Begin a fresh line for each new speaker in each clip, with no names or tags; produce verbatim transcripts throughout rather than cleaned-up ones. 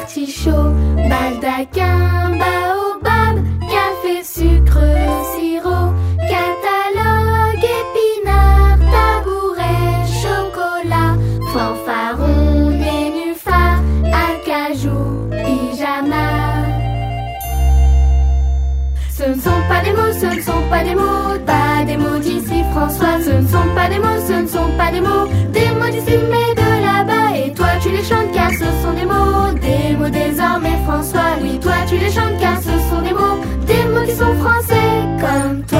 artichaut, baldaquin, baobab, café, sucre, sirop, catalogue, épinard, tabouret, chocolat, fanfaron, nénuphar, acajou, pyjama. Ce ne sont pas des mots, ce ne sont pas des mots, pas des mots d'ici François. Ce ne sont pas des mots, ce ne sont pas des mots, des mots d'ici mais de là-bas. Et toi tu les chantes car ce sont des mots, des mots désormais François. Oui, toi tu les chantes car ce sont des mots, des mots qui sont français comme toi.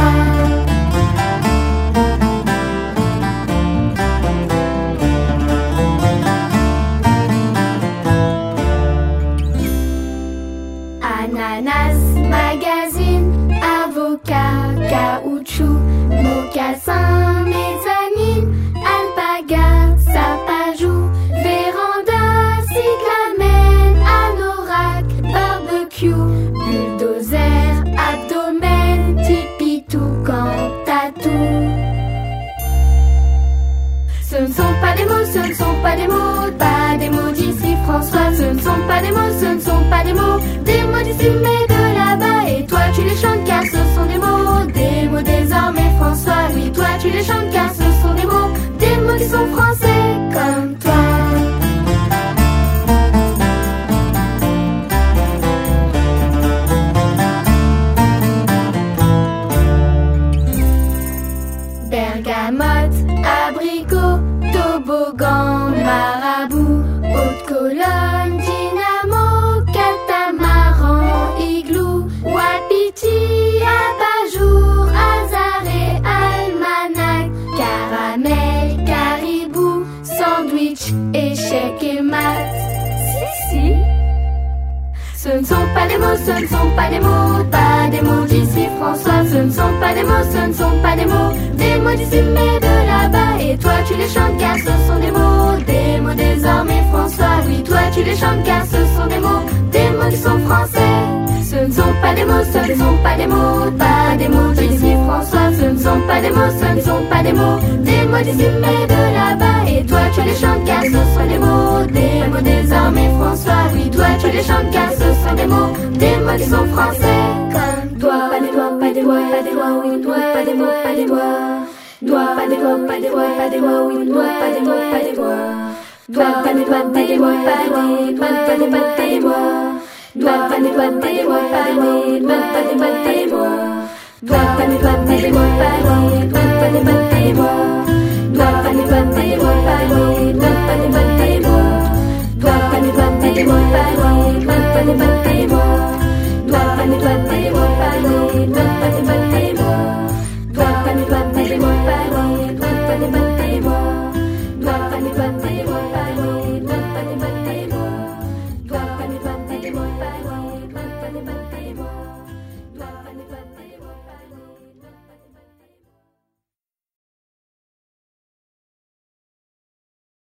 Ananas, magazine, avocat, caoutchouc, mocassin, mezzanine, alpaga, sapajou, véranda, cyclamen, anorak, barbecue, bulldozer, abdomen, tipitou, cantatou. Ce ne sont pas des mots, ce ne sont pas des mots, pas des mots d'ici François. Ce ne sont pas des mots, ce ne sont pas des mots, des mots d'ici mais de là-bas. Et toi tu les chantes car ce sont des mots, des mots désormais François. Oui, toi tu les chantes car ce sont des mots, des mots qui sont français comme toi. Bergamote, abricot, toboggan, marabout, haute colonne, dynamo, catamaran, igloo, wapiti, abat-jour, azaré, almanach, caramel, caribou, sandwich, échec et maths. Si, si. Ce ne sont pas des mots, ce ne sont pas des mots, pas des mots d'ici François. Ce ne sont pas des mots, ce ne sont pas des mots, des mots d'ici mais de là-bas. Et toi tu les chantes car ce sont des mots, des mots désormais François. Oui, toi tu les chantes car ce sont des mots, des mots qui sont français. Ce ne sont pas des mots, ce ne sont pas des mots, pas des mots d'ici François. Ce ne sont pas des mots, ce ne sont pas des mots, des mots d'ici mais de là-bas. Et toi tu les chantes car ce sont des mots, des mots désormais François. Oui, toi tu les chantes car ce sont des mots, des mots qui sont français comme toi. Pas des doigts, pas des doigts, pas des doigts, oui, doigts, pas des mots, pas des doigts. Doigts, pas des doigts, pas des doigts, pas des doigts, oui, doigts, pas des doigts, pas des doigts. Doigts, pas des doigts, pas des doigts, pas des doigts, oui, doigts, pas des doigts, pas des doigts. Doigts, pas des doigts, pas des doigts, pas des doigts, oui, doigts, pas des doigts, pas des doigts. Doigts, pas des doigts, pas des doigts, pas des doigts, oui, doigts, pas des doigts, pas des doigts. Doigts, pas des doigts, pas des doigts, pas des doigts, oui, doigts, pas des doigts, pas des doigts. Doigts, pas des doigts, pas des doigts, pas des doigts, oui, doigts, pas des doigts, pas des doigts. Doigts, pas des doigts, pas des doigts, pas des doigts, oui, doigts, pas des doigts, pas des doigts. Doigts, pas des doigts, pas des doigts, pas des doigts, oui, doigts, pas des doigts, pas des doigts. Doigts, pas des doigts, pas des doigts, pas des doigts, oui, doigts, pas des doigts, pas des doigts. Doigts, pas des doigts, pas des doigts, pas des doigts.